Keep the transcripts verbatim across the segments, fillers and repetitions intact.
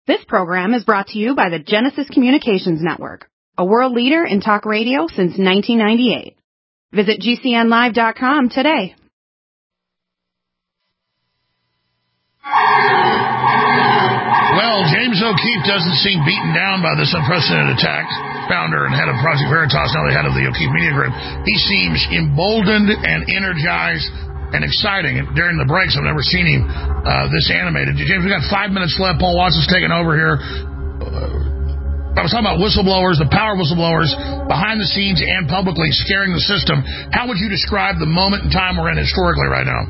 This program is brought to you by the Genesis Communications Network, a world leader in talk radio since nineteen ninety-eight. Visit G C N live dot com today. Well, James O'Keefe doesn't seem beaten down by this unprecedented attack. Founder and head of Project Veritas, now the head of the O'Keefe Media Group. He seems emboldened and energized and exciting. During the breaks, I've never seen him uh, this animated. James, we got five minutes left. Paul Watson's taking over here. Uh, I was talking about whistleblowers, the power whistleblowers, behind the scenes and publicly scaring the system. How would you describe the moment in time we're in historically right now?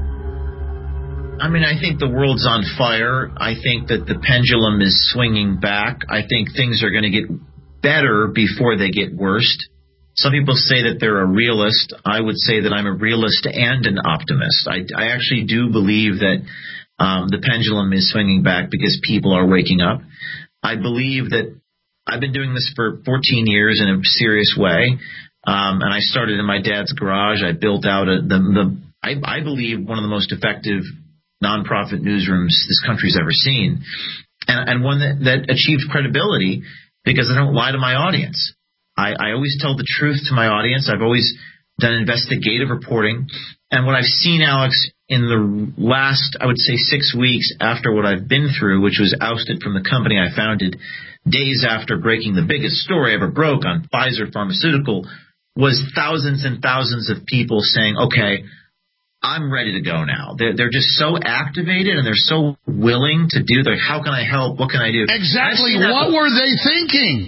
I mean, I think the world's on fire. I think that the pendulum is swinging back. I think things are going to get better before they get worse. Some people say that they're a realist. I would say that I'm a realist and an optimist. I, I actually do believe that um, the pendulum is swinging back because people are waking up. I believe that I've been doing this for fourteen years in a serious way, um, and I started in my dad's garage. I built out a, the, the I, I believe, one of the most effective nonprofit newsrooms this country's ever seen, and, and one that, that achieved credibility because I don't lie to my audience. I, I always tell the truth to my audience. I've always done investigative reporting. And what I've seen, Alex, in the last, I would say, six weeks after what I've been through, which was ousted from the company I founded days after breaking the biggest story I ever broke on Pfizer Pharmaceutical, was thousands and thousands of people saying, okay, I'm ready to go now. They're, they're just so activated and they're so willing to do. They're, how can I help? What can I do? Exactly. What were they thinking?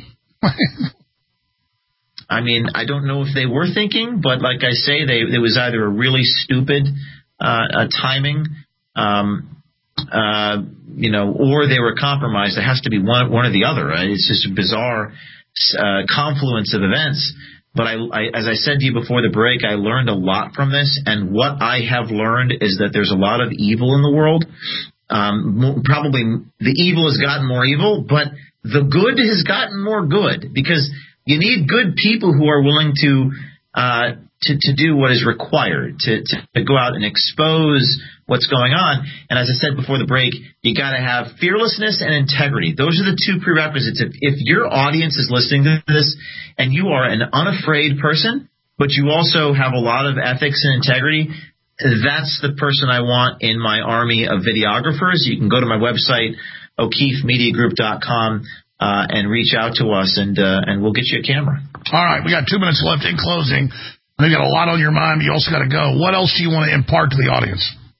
I mean, I don't know if they were thinking, but like I say, they, it was either a really stupid uh, uh, timing, um, uh, you know, or they were compromised. There has to be one, one or the other, right? It's just a bizarre uh, confluence of events. But I, I, as I said to you before the break, I learned a lot from this, and what I have learned is that there's a lot of evil in the world. Um, probably the evil has gotten more evil, but the good has gotten more good, because you need good people who are willing to uh, to, to do what is required, to, to, to go out and expose what's going on. And as I said before the break, you got to have fearlessness and integrity. Those are the two prerequisites. If, if your audience is listening to this and you are an unafraid person, but you also have a lot of ethics and integrity, that's the person I want in my army of videographers. You can go to my website, O'Keefe Media Group dot com. Uh, and reach out to us, and uh, and we'll get you a camera. All right, we got two minutes left in closing. I know you got a lot on your mind, but you also got to go. What else do you want to impart to the audience?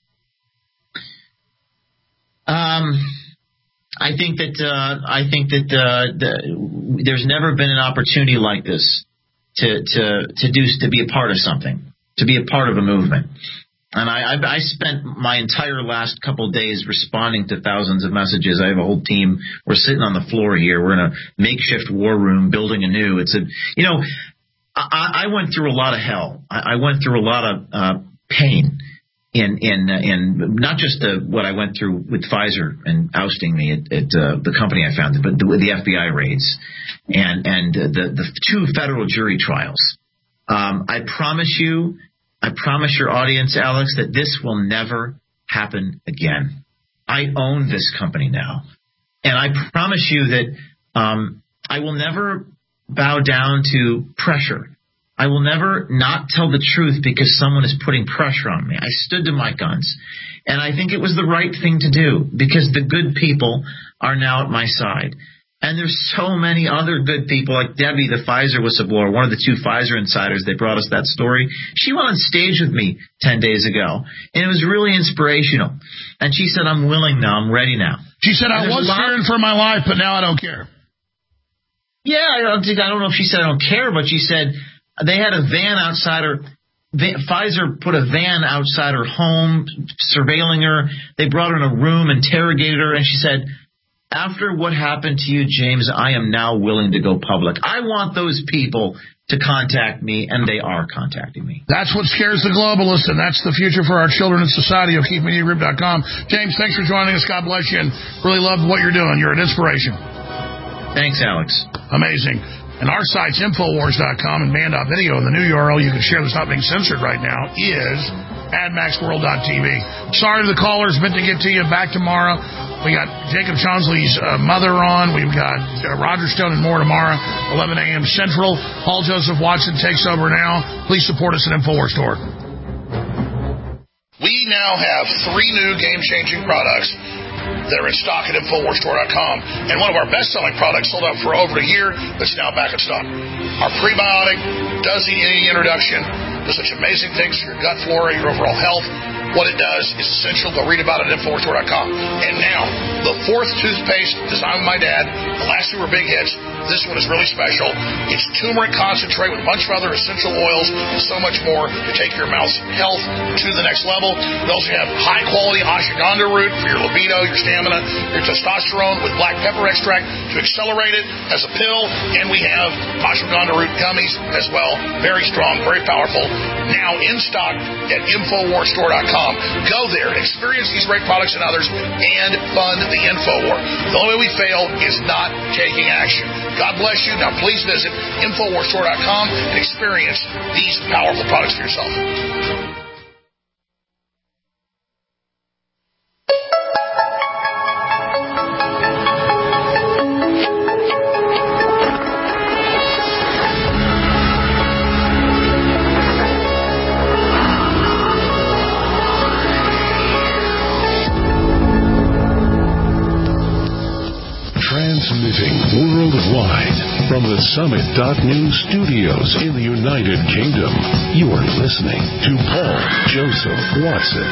Um, I think that uh, I think that uh, the, there's never been an opportunity like this to to to do to be a part of something, to be a part of a movement. And I, I, I spent my entire last couple of days responding to thousands of messages. I have a whole team. We're sitting on the floor here. We're in a makeshift war room building anew. It's a, you know, I, I went through a lot of hell. I, I went through a lot of uh, pain in in in not just the, what I went through with Pfizer and ousting me at, at uh, the company I founded, but the, the F B I raids and and the the two federal jury trials. Um, I promise you. I promise your audience, Alex, that this will never happen again. I own this company now. And I promise you that um, I will never bow down to pressure. I will never not tell the truth because someone is putting pressure on me. I stood to my guns. And I think it was the right thing to do because the good people are now at my side. And there's so many other good people, like Debbie, the Pfizer whistleblower, one of the two Pfizer insiders. They brought us that story. She went on stage with me ten days ago, and it was really inspirational. And she said, I'm willing now. I'm ready now. She said, I was fearing for my life, but now I don't care. Yeah, I don't, think, I don't know if she said I don't care, but she said they had a van outside her. Pfizer put a van outside her home, surveilling her. They brought her in a room, interrogated her, and she said, after what happened to you, James, I am now willing to go public. I want those people to contact me, and they are contacting me. That's what scares the globalists, and that's the future for our children in society. O'Keefe Media Group dot com. James, thanks for joining us. God bless you, and really love what you're doing. You're an inspiration. Thanks, Alex. Amazing. And our site's Infowars dot com and Man dot Video, and the new U R L you can share that's not being censored right now is ad max world dot t v. Sorry to the callers, meant to get to you. Back tomorrow. We got Jacob Chaunsley's uh, mother on. We've got uh, Roger Stone and more tomorrow, eleven a.m. Central. Paul Joseph Watson takes over now. Please support us at InfoWars Store. We now have three new game-changing products that are in stock at InfoWars Store dot com. And one of our best-selling products sold out for over a year that's now back in stock. Our prebiotic does need any introduction. Does such amazing things for your gut flora, your overall health. What it does is essential. Go read about it at InfoWars Store dot com. And now, the fourth toothpaste designed by my dad. The last two were big hits. This one is really special. It's turmeric concentrate with a bunch of other essential oils and so much more to take your mouth's health to the next level. We also have high-quality ashwagandha root for your libido, your stamina, your testosterone with black pepper extract to accelerate it as a pill. And we have ashwagandha root gummies as well. Very strong, very powerful. Now in stock at InfoWars Store dot com. Go there and experience these great products and others and fund the InfoWar. The only way we fail is not taking action. God bless you. Now please visit InfoWars Store dot com and experience these powerful products for yourself. Transmitting worldwide from the Summit dot News studios in the United Kingdom, you are listening to Paul Joseph Watson.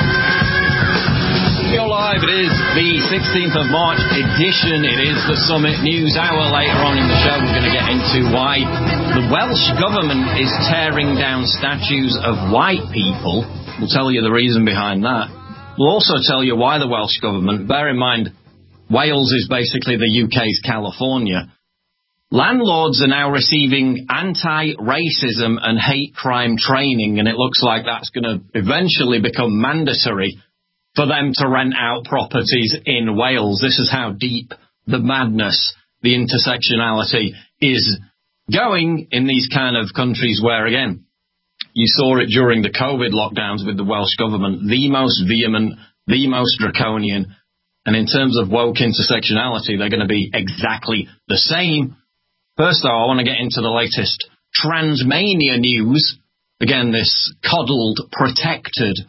You're live. It is the sixteenth of March edition. It is the Summit News Hour. Later on in the show, we're going to get into why the Welsh government is tearing down statues of white people. We'll tell you the reason behind that. We'll also tell you why the Welsh government, bear in mind, Wales is basically the U K's California. Landlords are now receiving anti-racism and hate crime training, and it looks like that's going to eventually become mandatory for them to rent out properties in Wales. This is how deep the madness, the intersectionality is going in these kind of countries where, again, you saw it during the COVID lockdowns with the Welsh government, the most vehement, the most draconian. And in terms of woke intersectionality, they're going to be exactly the same. First, though, I want to get into the latest Transmania news. Again, this coddled, protected,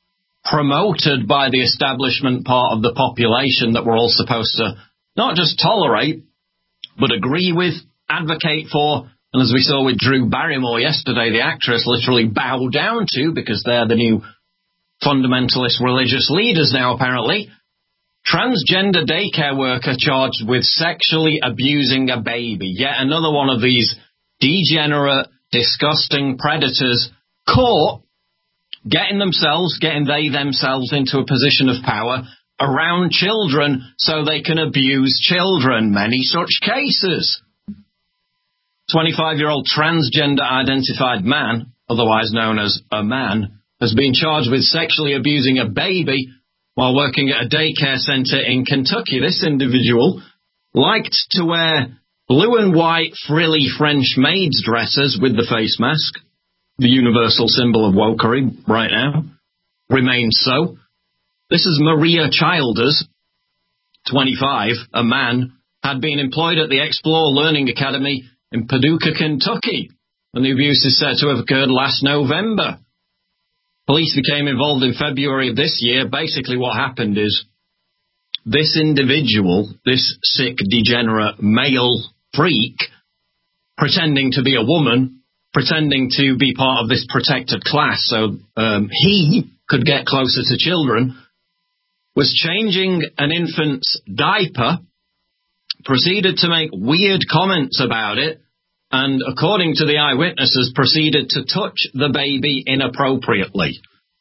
promoted by the establishment part of the population that we're all supposed to not just tolerate, but agree with, advocate for. And as we saw with Drew Barrymore yesterday, the actress literally bowed down to, because they're the new fundamentalist religious leaders now, apparently. Transgender daycare worker charged with sexually abusing a baby. Yet another one of these degenerate, disgusting predators caught getting themselves, getting they themselves into a position of power around children so they can abuse children. Many such cases. twenty-five-year-old transgender identified man, otherwise known as a man, has been charged with sexually abusing a baby while working at a daycare center in Kentucky. This individual liked to wear blue and white frilly French maid's dresses with the face mask, the universal symbol of wokery right now, remains so. This is Maria Childers, twenty-five, a man, had been employed at the Explore Learning Academy in Paducah, Kentucky, and the abuse is said to have occurred last November. Police became involved in February of this year. Basically what happened is this individual, this sick, degenerate male freak, pretending to be a woman, pretending to be part of this protected class so um, he could get closer to children, was changing an infant's diaper, proceeded to make weird comments about it, and according to the eyewitnesses, proceeded to touch the baby inappropriately.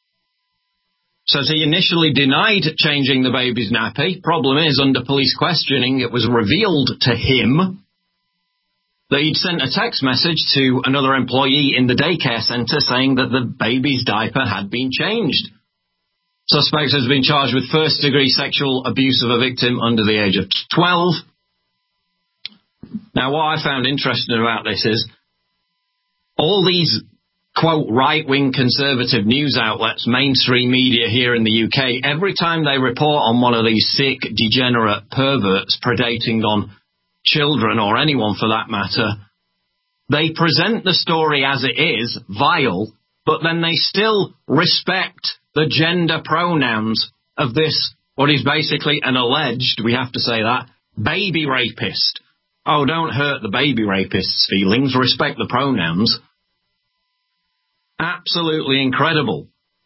So he initially denied changing the baby's nappy. Problem is, under police questioning, it was revealed to him that he'd sent a text message to another employee in the daycare center saying that the baby's diaper had been changed. Suspect has been charged with first-degree sexual abuse of a victim under the age of twelve. Now, what I found interesting about this is all these quote, right-wing conservative news outlets, mainstream media here in the U K, every time they report on one of these sick, degenerate perverts predating on children, or anyone for that matter, they present the story as it is, vile, but then they still respect the gender pronouns of this, what is basically an alleged, we have to say that, baby rapist. Oh, don't hurt the baby rapist's feelings, respect the pronouns. Absolutely incredible.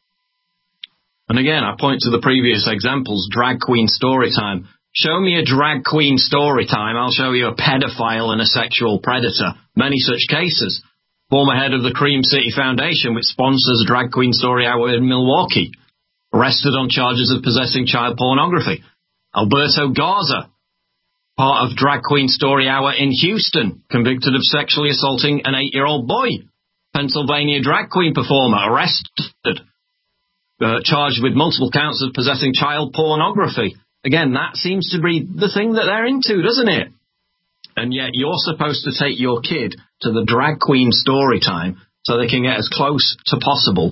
And again, I point to the previous examples, drag queen story time. Show me a drag queen story time, I'll show you a pedophile and a sexual predator. Many such cases. Former head of the Cream City Foundation, which sponsors Drag Queen Story Hour in Milwaukee, arrested on charges of possessing child pornography. Alberto Garza, part of Drag Queen Story Hour in Houston, convicted of sexually assaulting an eight-year-old boy. Pennsylvania drag queen performer, arrested, uh, charged with multiple counts of possessing child pornography. Again, that seems to be the thing that they're into, doesn't it? And yet you're supposed to take your kid to the drag queen story time so they can get as close to possible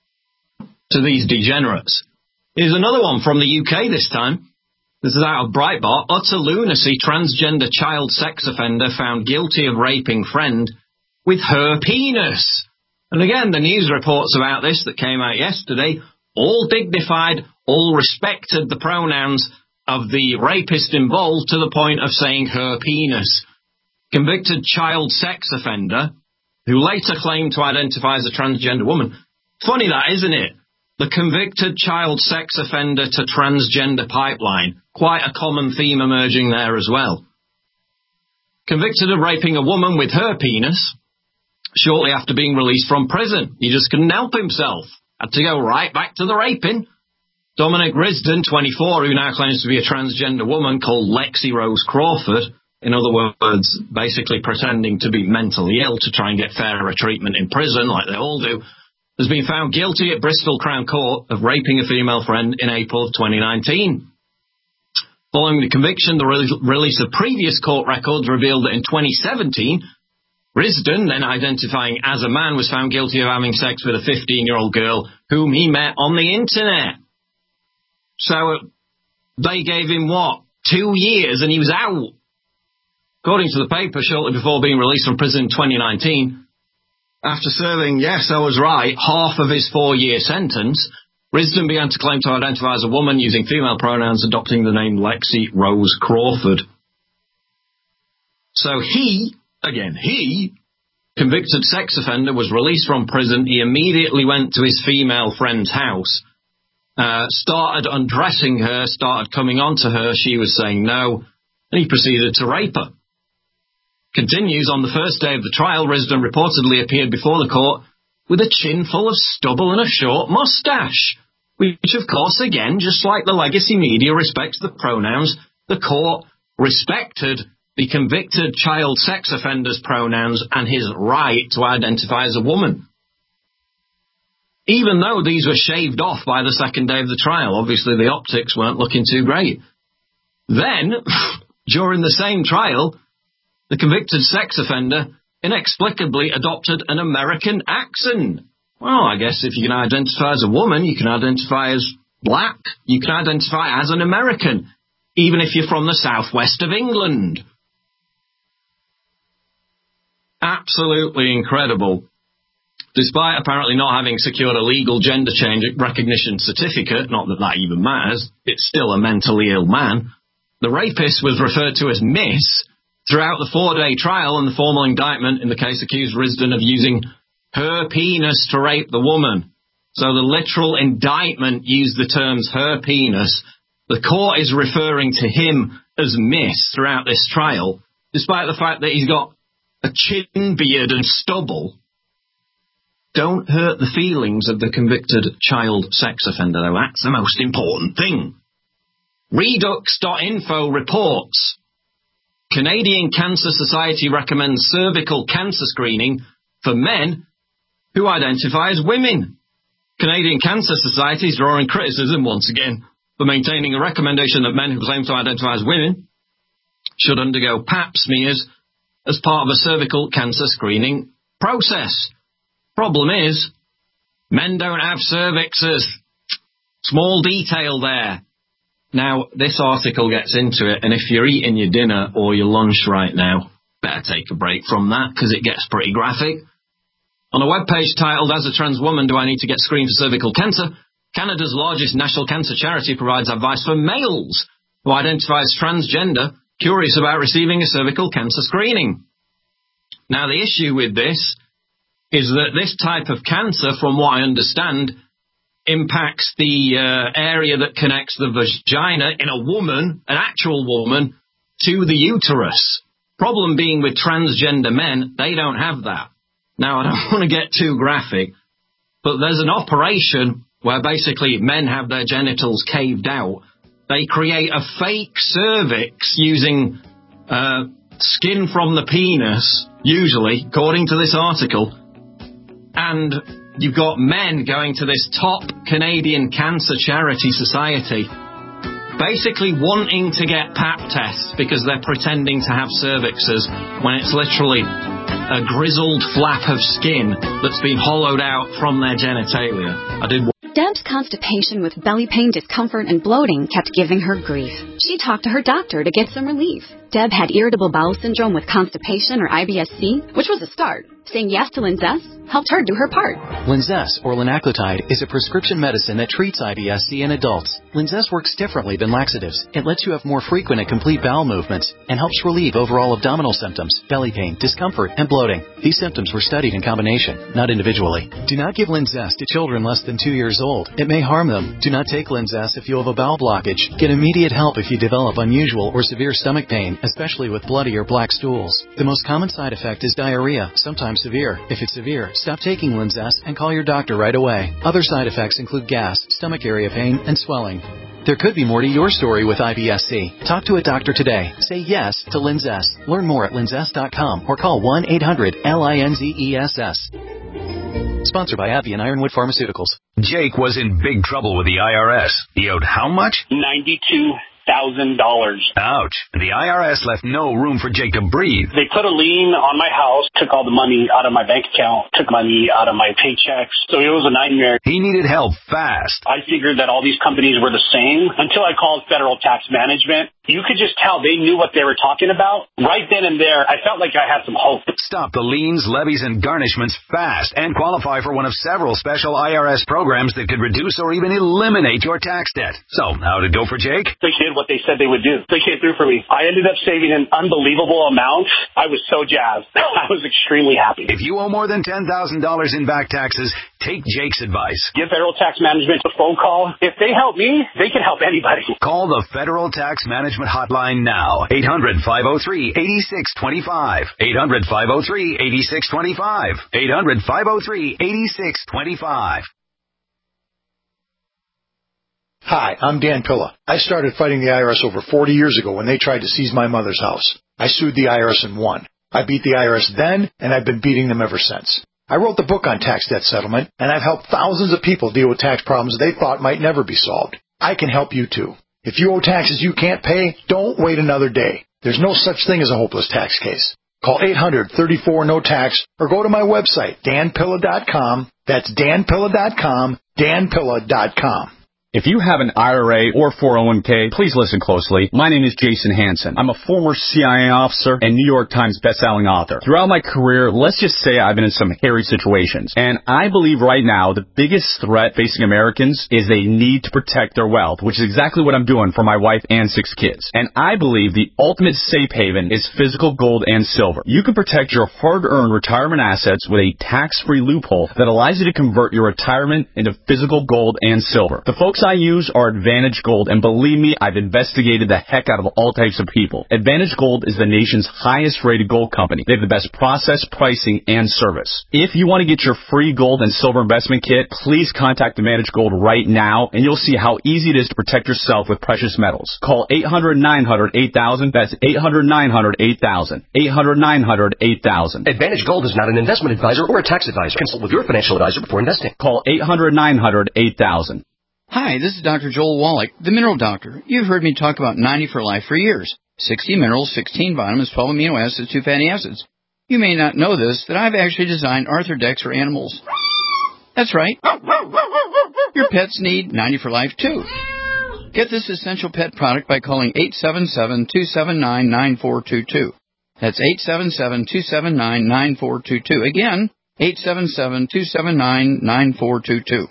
to these degenerates. Here's another one from the U K this time. This is out of Breitbart. Utter lunacy, transgender child sex offender found guilty of raping friend with her penis. And again, the news reports about this that came out yesterday, all dignified, all respected the pronouns of the rapist involved to the point of saying her penis. Convicted child sex offender, who later claimed to identify as a transgender woman. Funny that, isn't it? The convicted child sex offender to transgender pipeline. Quite a common theme emerging there as well. Convicted of raping a woman with her penis shortly after being released from prison. He just couldn't help himself. Had to go right back to the raping. Dominic Risden, twenty-four, who now claims to be a transgender woman called Lexi Rose Crawford, in other words, basically pretending to be mentally ill to try and get fairer treatment in prison, like they all do, has been found guilty at Bristol Crown Court of raping a female friend in April of twenty nineteen. Following the conviction, the re- release of previous court records revealed that in twenty seventeen, Risden, then identifying as a man, was found guilty of having sex with a fifteen-year-old girl whom he met on the internet. So uh, they gave him, what, two years and he was out. According to the paper, shortly before being released from prison in twenty nineteen, after serving, yes, I was right, half of his four-year sentence, Risden began to claim to identify as a woman using female pronouns, adopting the name Lexi Rose Crawford. So he, again, he, convicted sex offender, was released from prison. He immediately went to his female friend's house, uh, started undressing her, started coming on to her. She was saying no, and he proceeded to rape her. Continues, on the first day of the trial, Risden reportedly appeared before the court with a chin full of stubble and a short moustache, which, of course, again, just like the legacy media respects the pronouns, the court respected the convicted child sex offender's pronouns and his right to identify as a woman. Even though these were shaved off by the second day of the trial, obviously the optics weren't looking too great. Then, during the same trial, the convicted sex offender inexplicably adopted an American accent. Well, I guess if you can identify as a woman, you can identify as black, you can identify as an American, even if you're from the southwest of England. Absolutely incredible. Despite apparently not having secured a legal gender change recognition certificate, not that that even matters, it's still a mentally ill man, the rapist was referred to as Miss throughout the four-day trial, and the formal indictment in the case accused Risden of using her penis to rape the woman. So the literal indictment used the terms her penis. The court is referring to him as Miss throughout this trial, despite the fact that he's got a chin beard and stubble. Don't hurt the feelings of the convicted child sex offender, though. That's the most important thing. Redux dot info reports Canadian Cancer Society recommends cervical cancer screening for men who identify as women. Canadian Cancer Society is drawing criticism, once again, for maintaining a recommendation that men who claim to identify as women should undergo pap smears as part of a cervical cancer screening process. Problem is, men don't have cervixes. Small detail there. Now, this article gets into it, and if you're eating your dinner or your lunch right now, better take a break from that, because it gets pretty graphic. On a webpage titled, As a Trans Woman, Do I Need to Get Screened for Cervical Cancer?, Canada's largest national cancer charity provides advice for males who identify as transgender, curious about receiving a cervical cancer screening. Now, the issue with this is that this type of cancer, from what I understand, impacts the uh, area that connects the vagina in a woman, an actual woman, to the uterus. Problem being with transgender men, they don't have that. Now, I don't want to get too graphic, but there's an operation where basically men have their genitals caved out. They create a fake cervix using uh, skin from the penis, usually, according to this article. And you've got men going to this top Canadian cancer charity society, basically wanting to get pap tests because they're pretending to have cervixes when it's literally a grizzled flap of skin that's been hollowed out from their genitalia. I did. Deb's constipation with belly pain, discomfort, and bloating kept giving her grief. She talked to her doctor to get some relief. Deb had irritable bowel syndrome with constipation, or I B S C, which was a start. Saying yes to Linzess helped her do her part. Linzess, or linaclotide, is a prescription medicine that treats I B S C in adults. Linzess works differently than laxatives. It lets you have more frequent and complete bowel movements and helps relieve overall abdominal symptoms, belly pain, discomfort, and bloating. These symptoms were studied in combination, not individually. Do not give Linzess to children less than two years old. It may harm them. Do not take Linzess if you have a bowel blockage. Get immediate help if you develop unusual or severe stomach pain, especially with bloody or black stools. The most common side effect is diarrhea, sometimes severe. If it's severe, stop taking Linzess and call your doctor right away. Other side effects include gas, stomach area pain, and swelling. There could be more to your story with I B S C. Talk to a doctor today. Say yes to Linzess. Learn more at linzess dot com or call one eight hundred L I N Z E S S. Sponsored by AbbVie and Ironwood Pharmaceuticals. Jake was in big trouble with the I R S. He owed how much? ninety-two thousand dollars. Ouch. The I R S left no room for Jake to breathe. They put a lien on my house, took all the money out of my bank account, took money out of my paychecks. So it was a nightmare. He needed help fast. I figured that all these companies were the same until I called Federal Tax Management. You could just tell they knew what they were talking about. Right then and there, I felt like I had some hope. Stop the liens, levies, and garnishments fast and qualify for one of several special I R S programs that could reduce or even eliminate your tax debt. So, how'd it go for Jake? They did what they said they would do. They came through for me. I ended up saving an unbelievable amount. I was so jazzed. I was extremely happy. If you owe more than ten thousand dollars in back taxes, take Jake's advice. Give Federal Tax Management a phone call. If they help me, they can help anybody. Call the Federal Tax Management Hotline now. eight hundred, five oh three, eight six two five. eight hundred, five oh three, eight six two five. eight hundred, five oh three, eight six two five. Hi, I'm Dan Pilla. I started fighting the I R S over forty years ago when they tried to seize my mother's house. I sued the I R S and won. I beat the I R S then, and I've been beating them ever since. I wrote the book on tax debt settlement, and I've helped thousands of people deal with tax problems they thought might never be solved. I can help you too. If you owe taxes you can't pay, don't wait another day. There's no such thing as a hopeless tax case. Call eight hundred, thirty-four, no tax or go to my website, dan pilla dot com. That's dan pilla dot com, dan pilla dot com. If you have an I R A or four oh one k, please listen closely. My name is Jason Hansen. I'm a former C I A officer and New York Times bestselling author. Throughout my career, let's just say I've been in some hairy situations. And I believe right now the biggest threat facing Americans is they need to protect their wealth, which is exactly what I'm doing for my wife and six kids. And I believe the ultimate safe haven is physical gold and silver. You can protect your hard-earned retirement assets with a tax-free loophole that allows you to convert your retirement into physical gold and silver. The folks I use are Advantage Gold, and believe me, I've investigated the heck out of all types of people. Advantage Gold is the nation's highest rated gold company. They have the best process, pricing, and service. If you want to get your free gold and silver investment kit, please contact Advantage Gold right now, and you'll see how easy it is to protect yourself with precious metals. Call eight hundred, nine hundred, eight thousand. That's eight hundred, nine hundred, eight thousand. eight hundred, nine hundred, eight thousand. Advantage Gold is not an investment advisor or a tax advisor. Consult with your financial advisor before investing. Call eight hundred, nine hundred, eight thousand. Hi, this is Doctor Joel Wallach, the Mineral Doctor. You've heard me talk about ninety for Life for years. sixty minerals, sixteen vitamins, twelve amino acids, two fatty acids. You may not know this, that I've actually designed Arthrodex for animals. That's right. Your pets need ninety for life, too. Get this essential pet product by calling eight seven seven, two seven nine, nine four two two. That's eight seven seven, two seven nine, nine four two two. Again, eight seven seven, two seven nine, nine four two two.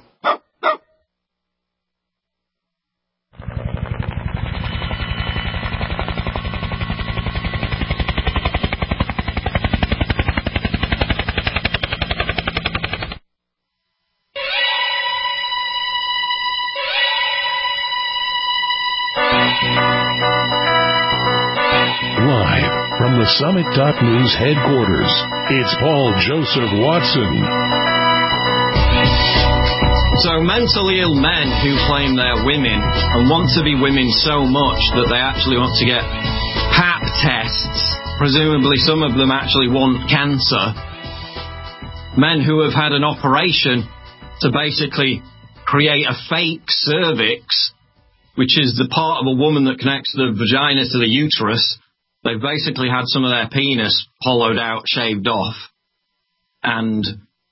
From the Summit dot News headquarters, it's Paul Joseph Watson. So mentally ill men who claim they're women and want to be women so much that they actually want to get pap tests, presumably some of them actually want cancer, men who have had an operation to basically create a fake cervix, which is the part of a woman that connects the vagina to the uterus. They've basically had some of their penis hollowed out, shaved off, and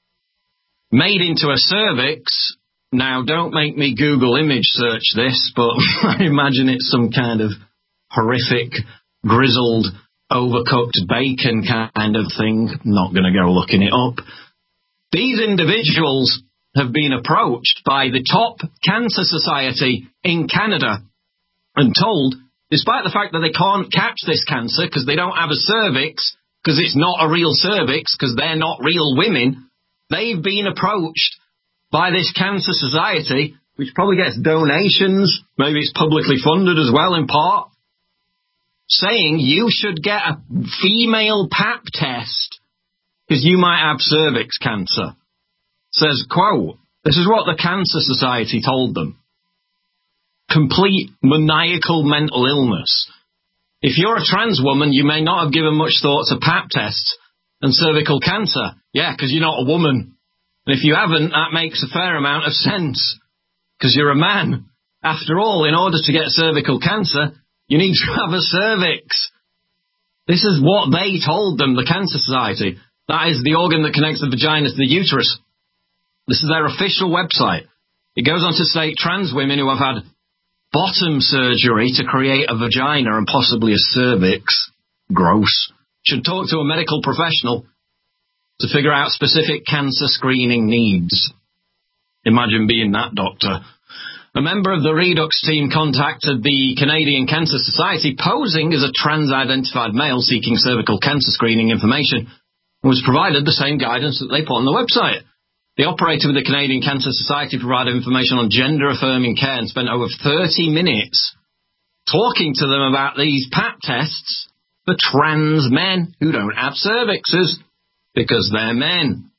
made into a cervix. Now, don't make me Google image search this, but I imagine it's some kind of horrific, grizzled, overcooked bacon kind of thing. Not going to go looking it up. These individuals have been approached by the top cancer society in Canada and told, despite the fact that they can't catch this cancer because they don't have a cervix, because it's not a real cervix, because they're not real women, they've been approached by this cancer society, which probably gets donations, maybe it's publicly funded as well in part, saying you should get a female pap test because you might have cervix cancer. Says, quote, this is what the Cancer Society told them. Complete maniacal mental illness. If you're a trans woman, you may not have given much thought to pap tests and cervical cancer. Yeah, because you're not a woman. And if you haven't, that makes a fair amount of sense, because you're a man. After all, in order to get cervical cancer, you need to have a cervix. This is what they told them, the Cancer Society. That is the organ that connects the vagina to the uterus. This is their official website. It goes on to state trans women who have had bottom surgery to create a vagina and possibly a cervix, gross, should talk to a medical professional to figure out specific cancer screening needs. Imagine being that doctor. A member of the Redux team contacted the Canadian Cancer Society posing as a trans-identified male seeking cervical cancer screening information and was provided the same guidance that they put on the website. The operator with the Canadian Cancer Society provided information on gender-affirming care and spent over thirty minutes talking to them about these pap tests for trans men who don't have cervixes because they're men.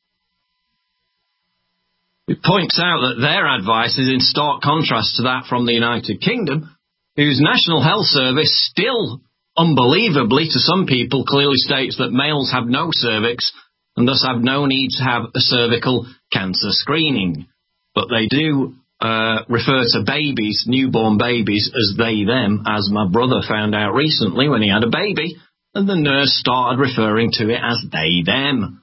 It points out that their advice is in stark contrast to that from the United Kingdom, whose National Health Service still, unbelievably to some people, clearly states that males have no cervix and thus have no need to have a cervical cancer screening. But they do uh, refer to babies, newborn babies, as they, them, as my brother found out recently when he had a baby, and the nurse started referring to it as they, them.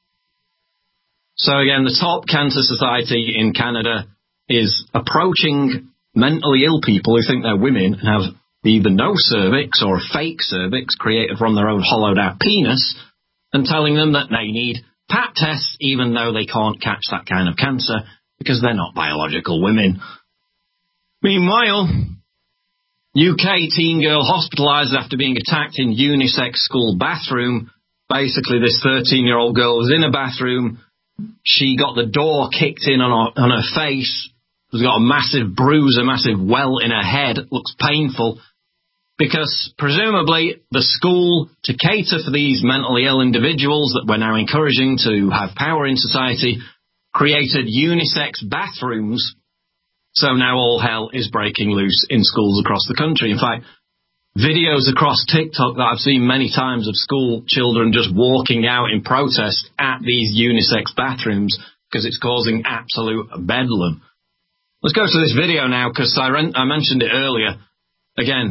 So again, the top cancer society in Canada is approaching mentally ill people who think they're women and have either no cervix or a fake cervix created from their own hollowed out penis, and telling them that they need pap tests even though they can't catch that kind of cancer because they're not biological women. Meanwhile, U K teen girl hospitalised after being attacked in unisex school bathroom. Basically, this thirteen-year-old girl was in a bathroom. She got the door kicked in on her, on her face. She's got a massive bruise, a massive well in her head. It looks painful. Because presumably the school, to cater for these mentally ill individuals that we're now encouraging to have power in society, created unisex bathrooms. So now all hell is breaking loose in schools across the country. In fact, videos across TikTok that I've seen many times of school children just walking out in protest at these unisex bathrooms because it's causing absolute bedlam. Let's go to this video now because I, I mentioned it earlier. Again,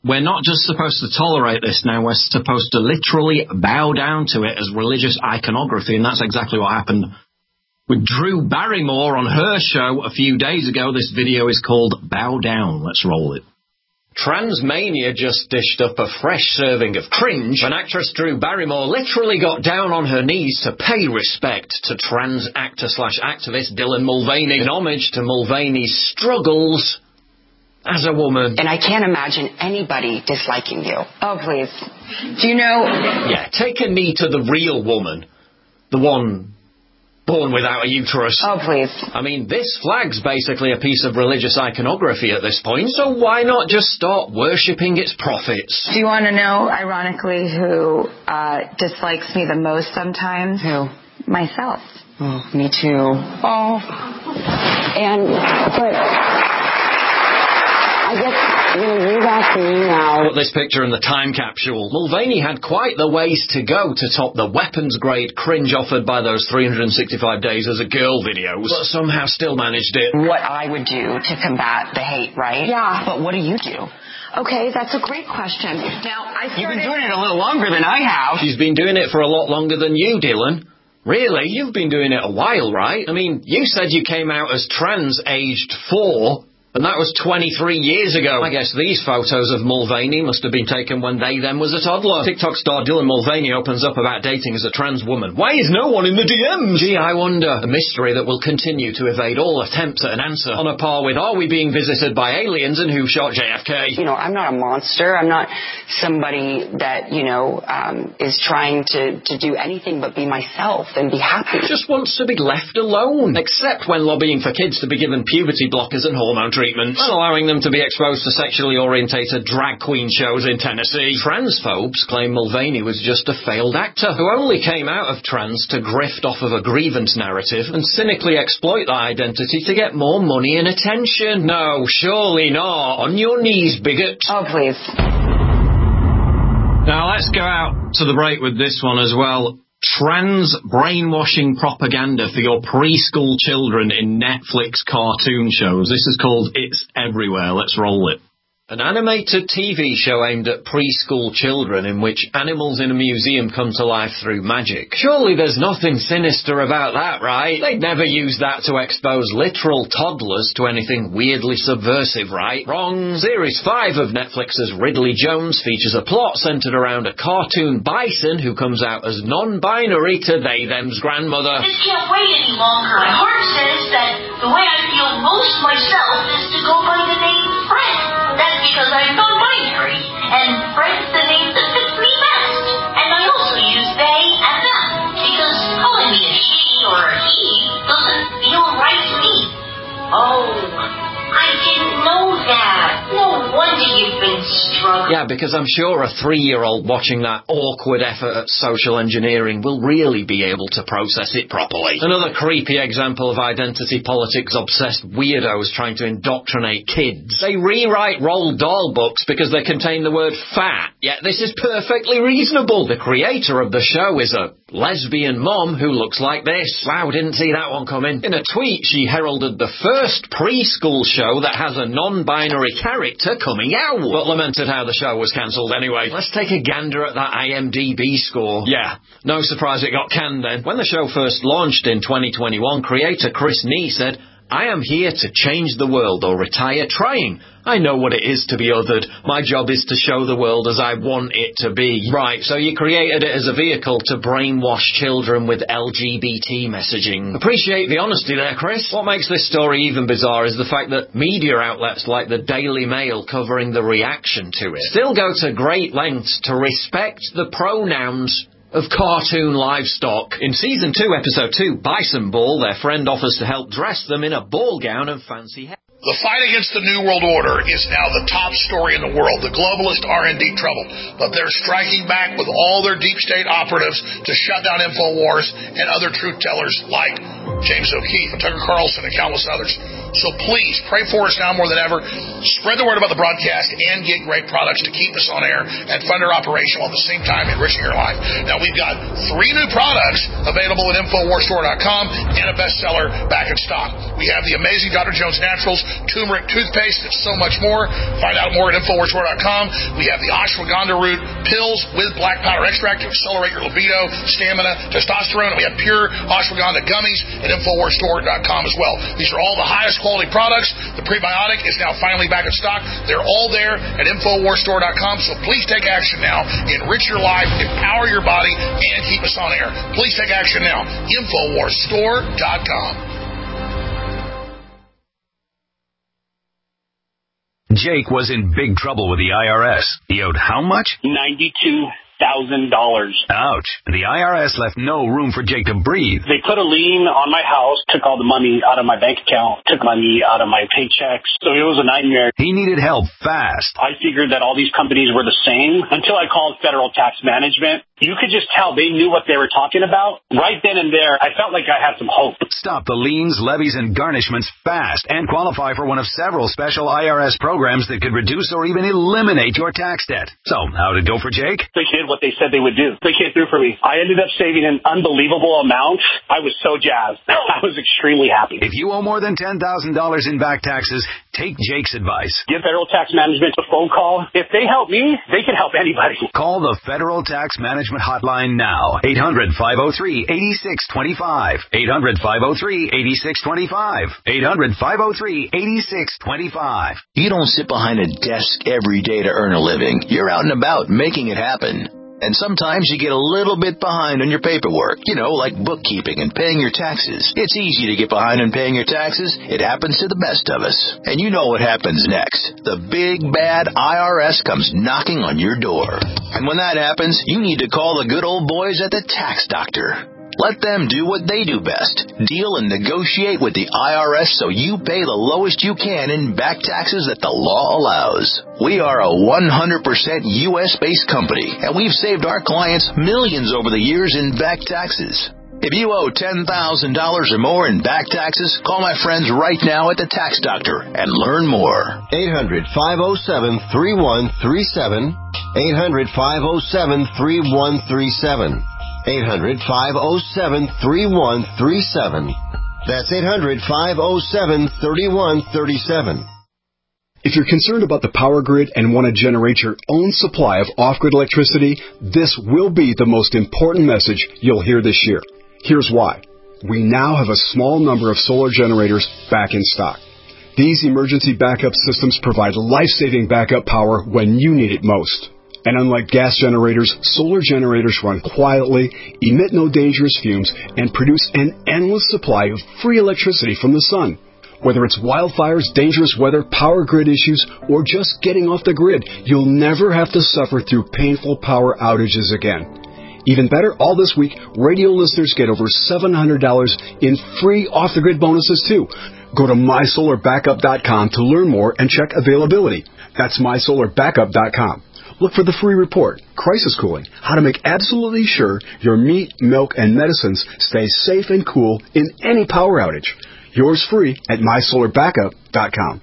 we're not just supposed to tolerate this now, we're supposed to literally bow down to it as religious iconography, and that's exactly what happened with Drew Barrymore on her show a few days ago. This video is called Bow Down. Let's roll it. Transmania just dished up a fresh serving of cringe when actress Drew Barrymore literally got down on her knees to pay respect to trans actor slash activist Dylan Mulvaney in homage to Mulvaney's struggles as a woman. And I can't imagine anybody disliking you. Oh, please. Do you know... Yeah, take a knee to the real woman. The one born without a uterus. Oh, please. I mean, this flag's basically a piece of religious iconography at this point, so why not just start worshipping its prophets? Do you want to know, ironically, who uh, dislikes me the most sometimes? Who? Myself. Oh, me too. Oh. And, but... I guess, you know, you've asked me now. Put this picture in the time capsule. Mulvaney had quite the ways to go to top the weapons-grade cringe offered by those three hundred sixty-five days as a girl videos, but somehow still managed it. What I would do to combat the hate, right? Yeah. But what do you do? Okay, that's a great question. Now, I started... You've been doing it a little longer than I have. She's been doing it for a lot longer than you, Dylan. Really? You've been doing it a while, right? I mean, you said you came out as trans aged four... and that was twenty-three years ago. I guess these photos of Mulvaney must have been taken when they then was a toddler. TikTok star Dylan Mulvaney opens up about dating as a trans woman. Why is no one in the D Ms? Gee, I wonder. A mystery that will continue to evade all attempts at an answer. On a par with, are we being visited by aliens and who shot J F K? You know, I'm not a monster. I'm not somebody that, you know, um, is trying to, to do anything but be myself and be happy. Just wants to be left alone. Except when lobbying for kids to be given puberty blockers and hormone treatment. And allowing them to be exposed to sexually orientated drag queen shows in Tennessee. Transphobes claim Mulvaney was just a failed actor who only came out of trans to grift off of a grievance narrative and cynically exploit that identity to get more money and attention. No, surely not. On your knees, bigot. Oh, please. Now let's go out to the break with this one as well. Trans brainwashing propaganda for your preschool children in Netflix cartoon shows. This is called It's Everywhere. Let's roll it. An animated T V show aimed at preschool children in which animals in a museum come to life through magic. Surely there's nothing sinister about that, right? They'd never use that to expose literal toddlers to anything weirdly subversive, right? Wrong. Series five of Netflix's Ridley Jones features a plot centered around a cartoon bison who comes out as non-binary to they-them's grandmother. I just can't wait any longer. My heart says that the way I feel most myself is to go by the name Fred. That's because I'm non-binary, and Fred's the name that fits me best. And I also use they and them, because calling me a she or a he doesn't feel right to me. Oh, I didn't know that. No wonder you've been struggling. Yeah, because I'm sure a three-year-old watching that awkward effort at social engineering will really be able to process it properly. Another creepy example of identity politics-obsessed weirdos trying to indoctrinate kids. They rewrite Roald Dahl books because they contain the word fat, yet this is perfectly reasonable. The creator of the show is a lesbian mom who looks like this. Wow, didn't see that one coming. In a tweet, she heralded the first preschool show that has a non-binary character coming out, but lamented how the show was cancelled anyway. Let's take a gander at that I M D B score. Yeah, no surprise it got canned then. When the show first launched in twenty twenty-one, creator Chris Nee said, "I am here to change the world or retire trying. I know what it is to be othered. My job is to show the world as I want it to be." Right, so you created it as a vehicle to brainwash children with L G B T messaging. Appreciate the honesty there, Chris. What makes this story even bizarre is the fact that media outlets like the Daily Mail covering the reaction to it still go to great lengths to respect the pronouns of cartoon livestock. In Season two, Episode two, Bison Ball, their friend offers to help dress them in a ball gown and fancy hair. The fight against the New World Order is now the top story in the world. The globalists are in deep trouble, but they're striking back with all their deep state operatives to shut down InfoWars and other truth tellers like James O'Keefe and Tucker Carlson and countless others. So please, pray for us now more than ever. Spread the word about the broadcast and get great products to keep us on air and fund our operation while at the same time enriching your life. Now, we've got three new products available at Infowars Store dot com and a bestseller back in stock. We have the amazing Doctor Jones Naturals turmeric toothpaste and so much more. Find out more at Infowars Store dot com. We have the ashwagandha root pills with black powder extract to accelerate your libido, stamina, testosterone. And we have pure ashwagandha gummies at Infowars Store dot com as well. These are all the highest quality products. The prebiotic is now finally back in stock. They're all there at Infowars Store dot com. So please take action now. Enrich your life, empower your body, and keep us on air. Please take action now. Infowars Store dot com. Jake was in big trouble with the I R S. He owed how much? ninety-two thousand dollars. Ouch. The I R S left no room for Jake to breathe. They put a lien on my house, took all the money out of my bank account, took money out of my paychecks. So it was a nightmare. He needed help fast. I figured that all these companies were the same until I called Federal Tax Management. You could just tell they knew what they were talking about. Right then and there, I felt like I had some hope. Stop the liens, levies, and garnishments fast and qualify for one of several special I R S programs that could reduce or even eliminate your tax debt. So, how did it go for Jake? They did what they said they would do. They came through for me. I ended up saving an unbelievable amount. I was so jazzed. I was extremely happy. If you owe more than ten thousand dollars in back taxes, take Jake's advice. Give Federal Tax Management a phone call. If they help me, they can help anybody. Call the Federal Tax Management Hotline now. eight hundred, five oh three, eight six two five. eight hundred, five oh three, eight six two five. eight hundred, five oh three, eight six two five. You don't sit behind a desk every day to earn a living. You're out and about making it happen. And sometimes you get a little bit behind on your paperwork, you know, like bookkeeping and paying your taxes. It's easy to get behind on paying your taxes. It happens to the best of us. And you know what happens next. The big, bad I R S comes knocking on your door. And when that happens, you need to call the good old boys at the Tax Doctor. Let them do what they do best. Deal and negotiate with the I R S so you pay the lowest you can in back taxes that the law allows. We are a one hundred percent U S-based company, and we've saved our clients millions over the years in back taxes. If you owe ten thousand dollars or more in back taxes, call my friends right now at the Tax Doctor and learn more. eight hundred, five oh seven, three one three seven. eight hundred, five oh seven, three one three seven. eight hundred, five oh seven, three one three seven. That's eight hundred, five oh seven, three one three seven. If you're concerned about the power grid and want to generate your own supply of off-grid electricity, this will be the most important message you'll hear this year. Here's why. We now have a small number of solar generators back in stock. These emergency backup systems provide life-saving backup power when you need it most. And unlike gas generators, solar generators run quietly, emit no dangerous fumes, and produce an endless supply of free electricity from the sun. Whether it's wildfires, dangerous weather, power grid issues, or just getting off the grid, you'll never have to suffer through painful power outages again. Even better, all this week, radio listeners get over seven hundred dollars in free off-the-grid bonuses, too. Go to my solar backup dot com to learn more and check availability. That's my solar backup dot com. Look for the free report, Crisis Cooling, how to make absolutely sure your meat, milk, and medicines stay safe and cool in any power outage. Yours free at my solar backup dot com.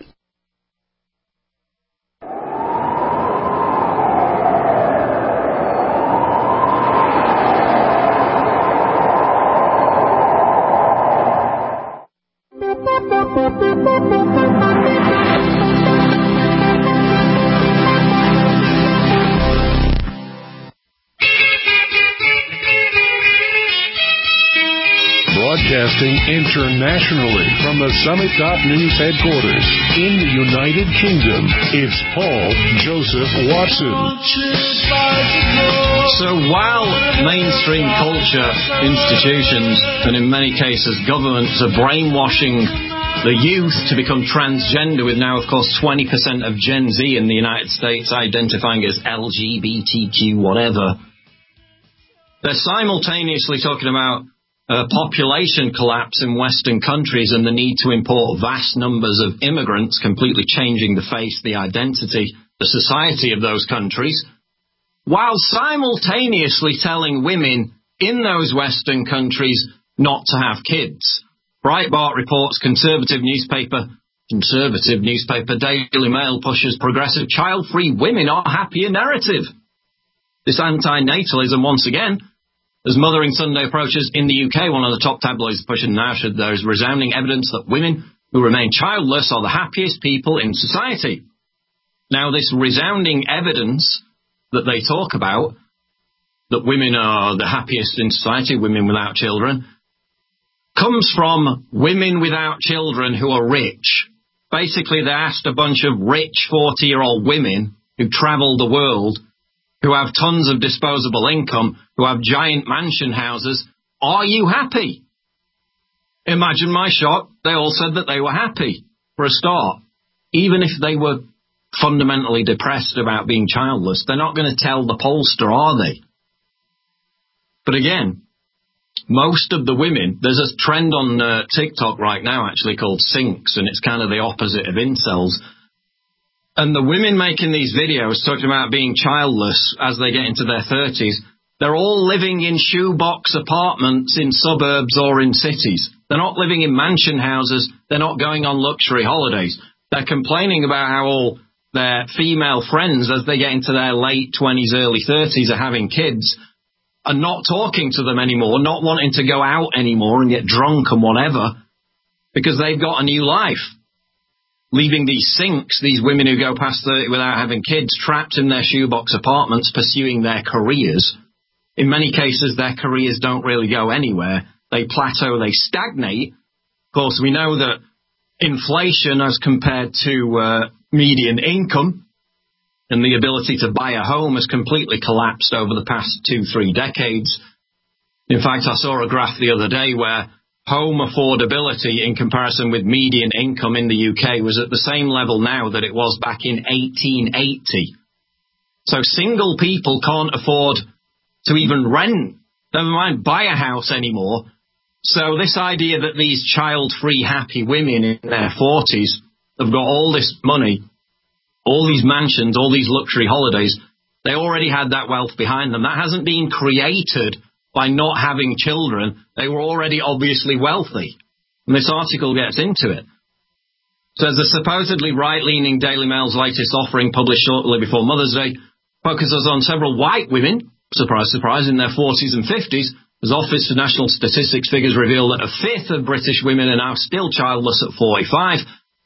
Broadcasting internationally from the Summit News headquarters in the United Kingdom, it's Paul Joseph Watson. So while mainstream culture, institutions, and in many cases governments are brainwashing the youth to become transgender, with now, of course, twenty percent of Gen Z in the United States identifying as L G B T Q whatever, they're simultaneously talking about a population collapse in Western countries and the need to import vast numbers of immigrants, completely changing the face, the identity, the society of those countries, while simultaneously telling women in those Western countries not to have kids. Breitbart reports conservative newspaper Conservative newspaper Daily Mail pushes progressive child-free women are happier narrative. This anti-natalism once again, as Mothering Sunday approaches in the U K, one of the top tabloids pushing now, there is resounding evidence that women who remain childless are the happiest people in society. Now, this resounding evidence that they talk about, that women are the happiest in society, women without children, comes from women without children who are rich. Basically, they asked a bunch of rich forty-year-old women who travel the world, who have tons of disposable income, who have giant mansion houses, are you happy? Imagine my shock. They all said that they were happy, for a start. Even if they were fundamentally depressed about being childless, they're not going to tell the pollster, are they? But again, most of the women, there's a trend on uh, TikTok right now actually called sinks, and it's kind of the opposite of incels. And the women making these videos talking about being childless as they get into their thirties, they're all living in shoebox apartments in suburbs or in cities. They're not living in mansion houses. They're not going on luxury holidays. They're complaining about how all their female friends, as they get into their late twenties, early thirties, are having kids, are not talking to them anymore, not wanting to go out anymore and get drunk and whatever, because they've got a new life. Leaving these sinks, these women who go past thirty without having kids, trapped in their shoebox apartments pursuing their careers. In many cases, their careers don't really go anywhere. They plateau, they stagnate. Of course, we know that inflation as compared to uh, median income and the ability to buy a home has completely collapsed over the past two, three decades. In fact, I saw a graph the other day where home affordability in comparison with median income in the U K was at the same level now that it was back in eighteen eighty. So single people can't afford to even rent, never mind buy a house anymore. So this idea that these child-free happy women in their forties have got all this money, all these mansions, all these luxury holidays, they already had that wealth behind them. That hasn't been created by not having children. They were already obviously wealthy. And this article gets into it. So as the supposedly right-leaning Daily Mail's latest offering, published shortly before Mother's Day, focuses on several white women, surprise, surprise, in their forties and fifties, as Office for National Statistics figures reveal that a fifth of British women are now still childless at forty-five.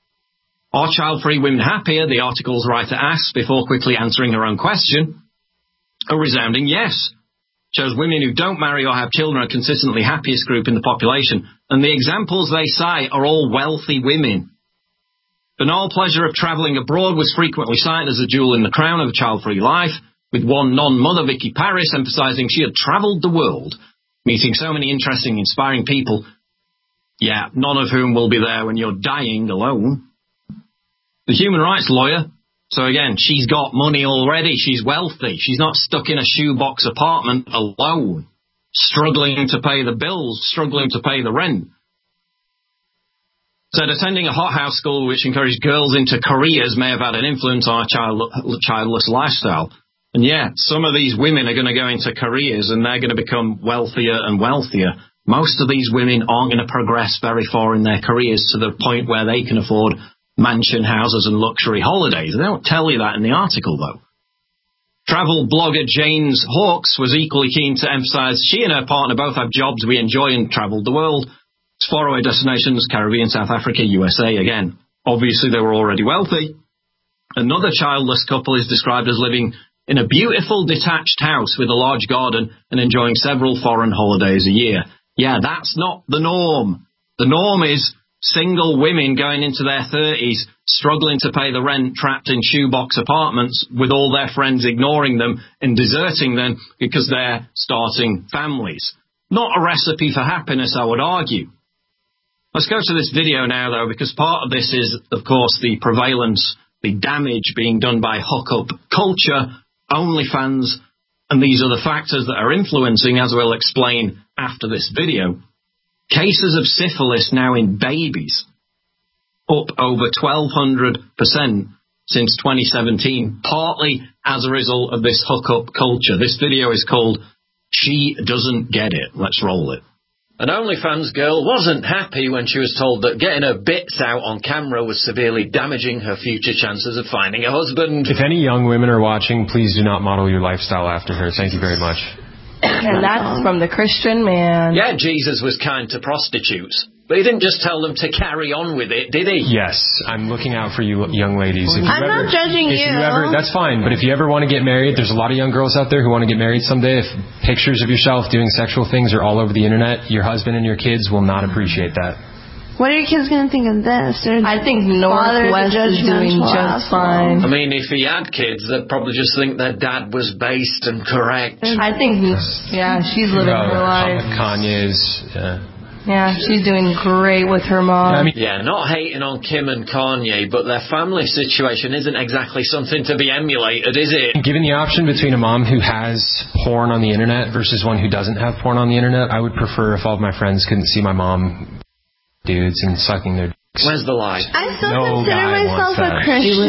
Are child-free women happier? The article's writer asks before quickly answering her own question. A resounding yes. Shows women who don't marry or have children are consistently happiest group in the population, and the examples they cite are all wealthy women. Banal pleasure of travelling abroad was frequently cited as a jewel in the crown of a child-free life, with one non-mother, Vicky Paris, emphasising she had travelled the world, meeting so many interesting, inspiring people, yeah, none of whom will be there when you're dying alone. The human rights lawyer, so again, she's got money already, she's wealthy, she's not stuck in a shoebox apartment alone, struggling to pay the bills, struggling to pay the rent. Said attending a hothouse school which encouraged girls into careers may have had an influence on our child, childless lifestyle. And yeah, some of these women are going to go into careers and they're going to become wealthier and wealthier. Most of these women aren't going to progress very far in their careers to the point where they can afford mansion houses and luxury holidays. They don't tell you that in the article, though. Travel blogger James Hawkes was equally keen to emphasise she and her partner both have jobs we enjoy and travelled the world. It's faraway destinations, Caribbean, South Africa, U S A again. Obviously, they were already wealthy. Another childless couple is described as living in a beautiful detached house with a large garden and enjoying several foreign holidays a year. Yeah, that's not the norm. The norm is single women going into their thirties, struggling to pay the rent, trapped in shoebox apartments with all their friends ignoring them and deserting them because they're starting families. Not a recipe for happiness, I would argue. Let's go to this video now, though, because part of this is, of course, the prevalence, the damage being done by hookup culture, OnlyFans, and these are the factors that are influencing, as we'll explain after this video. Cases of syphilis now in babies, up over twelve hundred percent since twenty seventeen, partly as a result of this hookup culture. This video is called She Doesn't Get It. Let's roll it. An OnlyFans girl wasn't happy when she was told that getting her bits out on camera was severely damaging her future chances of finding a husband. If any young women are watching, please do not model your lifestyle after her. Thank you very much. And that's from the Christian man. Yeah, Jesus was kind to prostitutes. But he didn't just tell them to carry on with it, did he? Yes, I'm looking out for you young ladies. If you I'm ever, not judging if you. you ever, that's fine, but if you ever want to get married, there's a lot of young girls out there who want to get married someday. If pictures of yourself doing sexual things are all over the internet, your husband and your kids will not appreciate that. What are your kids going to think of this? Or I think Northwest is doing just fine. I mean, if he had kids, they'd probably just think their dad was based and correct. I think, yeah, she's living oh, her life. Kanye's, yeah. Yeah, she's doing great with her mom. I mean, yeah, not hating on Kim and Kanye, but their family situation isn't exactly something to be emulated, is it? Given the option between a mom who has porn on the internet versus one who doesn't have porn on the internet, I would prefer if all of my friends couldn't see my mom dudes and sucking their dicks. Where's the lie? I still no consider myself a Christian.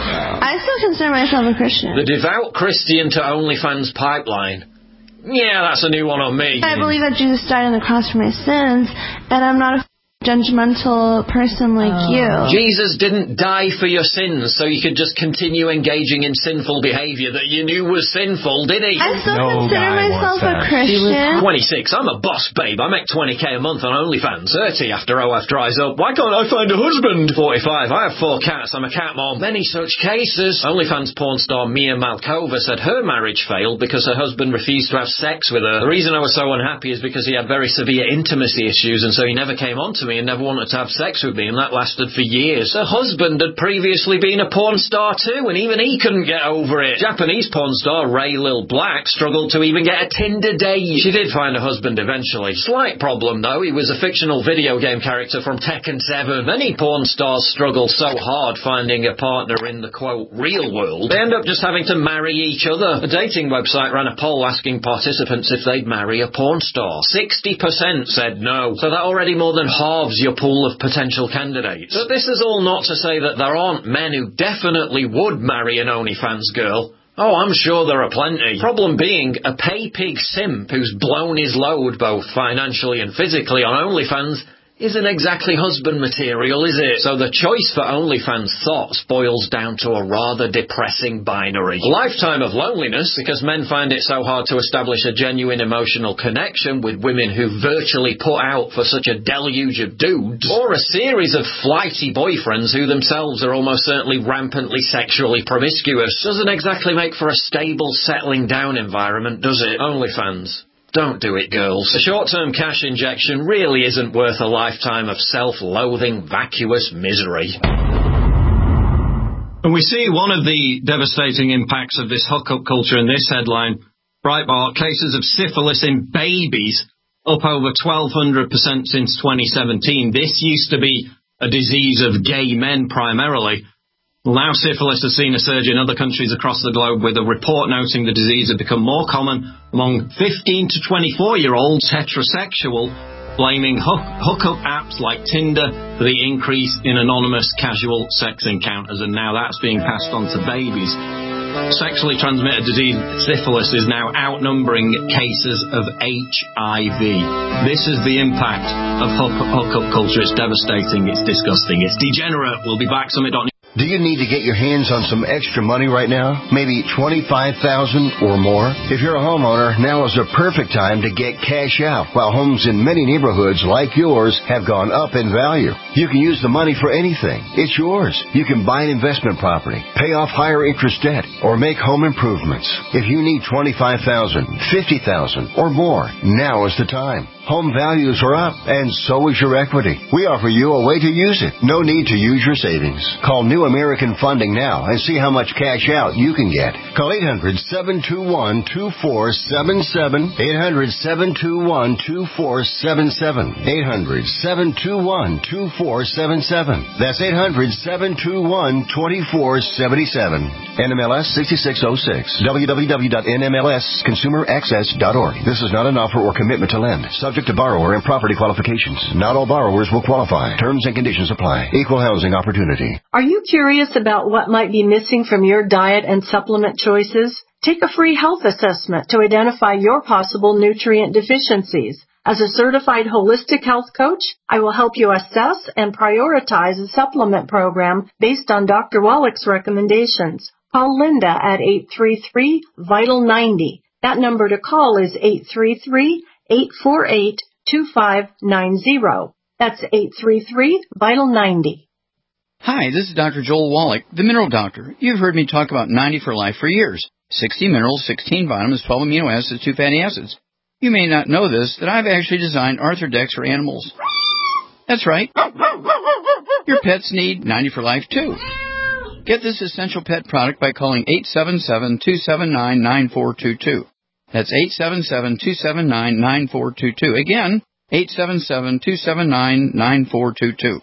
I still consider myself a Christian. The devout Christian to OnlyFans pipeline. Yeah, that's a new one on me. I believe that Jesus died on the cross for my sins, and I'm not a judgmental person like oh. you. Jesus didn't die for your sins so you could just continue engaging in sinful behavior that you knew was sinful, did he? I still no consider myself a Christian. twenty-six, I'm a boss, babe. I make twenty k a month on OnlyFans. thirty after O F dries up. Why can't I find a husband? forty-five, I have four cats. I'm a cat mom. Many such cases. OnlyFans porn star Mia Malkova said her marriage failed because her husband refused to have sex with her. The reason I was so unhappy is because he had very severe intimacy issues, and so he never came on to me and never wanted to have sex with me, and that lasted for years. Her husband had previously been a porn star too, and even he couldn't get over it. Japanese porn star Ray Lil Black struggled to even get a Tinder date. She did find a husband eventually. Slight problem though, he was a fictional video game character from Tekken seven. Many porn stars struggle so hard finding a partner in the quote real world, they end up just having to marry each other. A dating website ran a poll asking participants if they'd marry a porn star. sixty percent said no, so that already more than halves your pool of potential candidates. But this is all not to say that there aren't men who definitely would marry an OnlyFans girl. Oh, I'm sure there are plenty. Problem being, a pay pig simp who's blown his load both financially and physically on OnlyFans isn't exactly husband material, is it? So the choice for OnlyFans thoughts boils down to a rather depressing binary. A lifetime of loneliness, because men find it so hard to establish a genuine emotional connection with women who virtually put out for such a deluge of dudes, or a series of flighty boyfriends who themselves are almost certainly rampantly sexually promiscuous. Doesn't exactly make for a stable, settling down environment, does it? OnlyFans. Don't do it, girls. A short-term cash injection really isn't worth a lifetime of self-loathing, vacuous misery. And we see one of the devastating impacts of this hookup culture in this headline. Breitbart, cases of syphilis in babies up over twelve hundred percent since twenty seventeen. This used to be a disease of gay men primarily. Now syphilis has seen a surge in other countries across the globe, with a report noting the disease had become more common among fifteen to twenty-four-year-olds heterosexual, blaming hook, hookup apps like Tinder for the increase in anonymous casual sex encounters, and now that's being passed on to babies. Sexually transmitted disease syphilis is now outnumbering cases of H I V. This is the impact of hook, hookup culture. It's devastating, it's disgusting, it's degenerate. We'll be back, Summit dot news. Do you need to get your hands on some extra money right now? Maybe twenty-five thousand dollars or more? If you're a homeowner, now is the perfect time to get cash out, while homes in many neighborhoods like yours have gone up in value. You can use the money for anything. It's yours. You can buy an investment property, pay off higher interest debt, or make home improvements. If you need twenty-five thousand dollars, fifty thousand dollars or more, now is the time. Home values are up, and so is your equity. We offer you a way to use it. No need to use your savings. Call New American Funding now and see how much cash out you can get. Call eight hundred, seven two one, two four seven seven, eight hundred, seven two one, two four seven seven, eight hundred, seven two one, two four seven seven. That's eight hundred, seven two one, two four seven seven. N M L S sixty-six oh six. w w w dot n m l s consumer access dot org. This is not an offer or commitment to lend. Subject to borrower and property qualifications. Not all borrowers will qualify. Terms and conditions apply. Equal housing opportunity. Are you curious about what might be missing from your diet and supplement choices? Take a free health assessment to identify your possible nutrient deficiencies. As a certified holistic health coach, I will help you assess and prioritize a supplement program based on Doctor Wallach's recommendations. Call Linda at eight three three, VITAL ninety. That number to call is eight three three, eight four eight, two five nine zero. That's eight three three, VITAL ninety. Hi, this is Doctor Joel Wallach, the Mineral Doctor. You've heard me talk about ninety for Life for years. sixty minerals, sixteen vitamins, twelve amino acids, two fatty acids. You may not know this, that I've actually designed Arthrodex for animals. That's right. Your pets need ninety for Life, too. Get this essential pet product by calling eight seven seven, two seven nine, nine four two two. That's eight seven seven, two seven nine, nine four two two. Again, eight seven seven, two seven nine, nine four two two.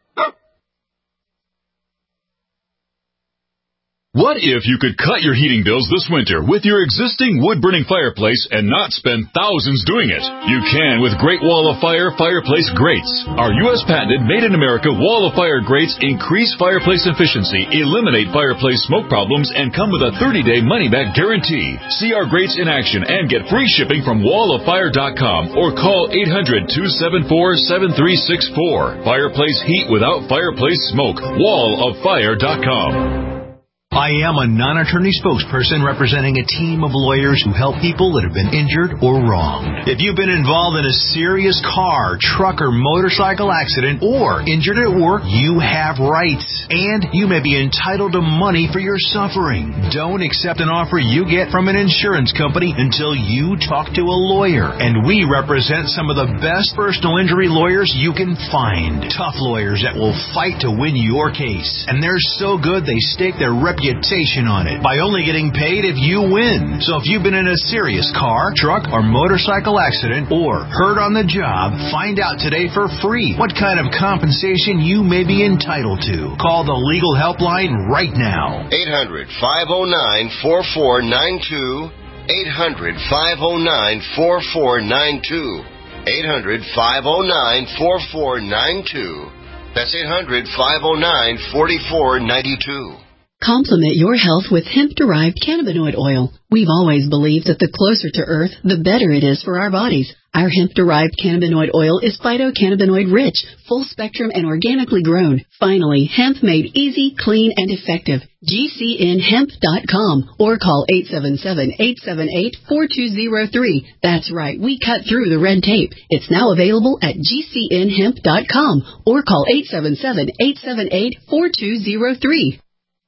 What if you could cut your heating bills this winter with your existing wood-burning fireplace and not spend thousands doing it? You can with Great Wall of Fire Fireplace Grates. Our U S patented made-in-America Wall of Fire grates increase fireplace efficiency, eliminate fireplace smoke problems, and come with a thirty-day money-back guarantee. See our grates in action and get free shipping from wall of fire dot com or call eight hundred, two seven four, seven three six four. Fireplace heat without fireplace smoke. wall of fire dot com. I am a non-attorney spokesperson representing a team of lawyers who help people that have been injured or wronged. If you've been involved in a serious car, truck, or motorcycle accident or injured at work, you have rights, and you may be entitled to money for your suffering. Don't accept an offer you get from an insurance company until you talk to a lawyer, and we represent some of the best personal injury lawyers you can find. Tough lawyers that will fight to win your case, and they're so good they stake their reputation reputation on it by only getting paid if you win. So if you've been in a serious car, truck, or motorcycle accident or hurt on the job, find out today for free what kind of compensation you may be entitled to. Call the legal helpline right now. eight hundred, five oh nine, four four nine two. eight hundred, five oh nine, four four nine two. eight hundred, five oh nine, four four nine two. That's eight hundred, five oh nine, four four nine two. Complement your health with hemp-derived cannabinoid oil. We've always believed that the closer to Earth, the better it is for our bodies. Our hemp-derived cannabinoid oil is phytocannabinoid-rich, full-spectrum, and organically grown. Finally, hemp made easy, clean, and effective. G C N hemp dot com or call eight seven seven, eight seven eight, four two zero three. That's right, we cut through the red tape. It's now available at G C N hemp dot com or call eight seven seven, eight seven eight, four two zero three.